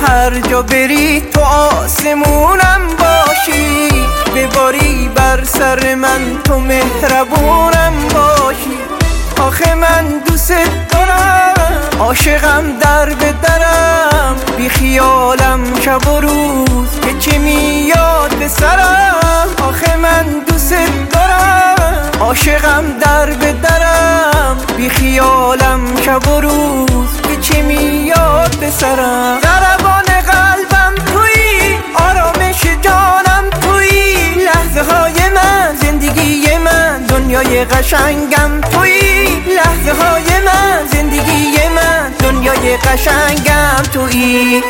هر جا بری تو آسمونم باشی، بباری بر سر من تو مهربونم باشی. آخه من دوست دارم، عاشقم در به درم، بی خیالم شب و روز که چه میاد به سرم. آخه من دوست دارم، عاشقم در به درم، بی خیالم شب و روز که چه میاد به سرم. ضربان قلبم تویی، آرامش جانم تویی، لحظه های من زندگی من، دنیای قشنگم تویی. لحظه های من زندگی من، دنیای قشنگم تویی.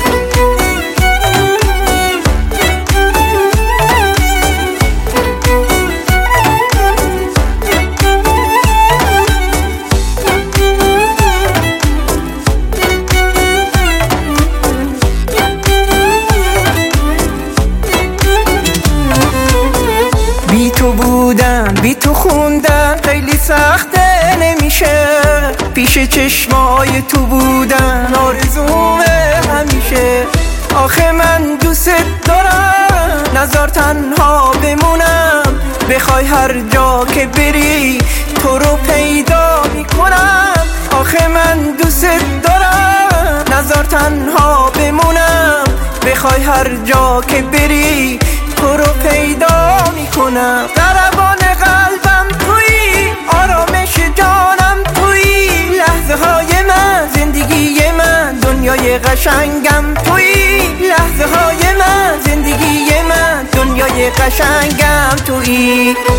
بی تو بودن بی تو خوندن خیلی سخته نمیشه، پیش چشمای تو بودن آرزومه همیشه. آخه من دوست دارم، نذار تنها بمونم، بخوای هر جا که بری تو رو پیدا میکنم. آخه من دوست دارم، نذار تنها بمونم، بخوای هر جا که بری تو رو پیدا میکنم. ضربان قلبم تویی، آرامش جانم تویی، لحظه های من زندگی من، دنیای قشنگم تویی. لحظه های من زندگی من، دنیای قشنگم تویی.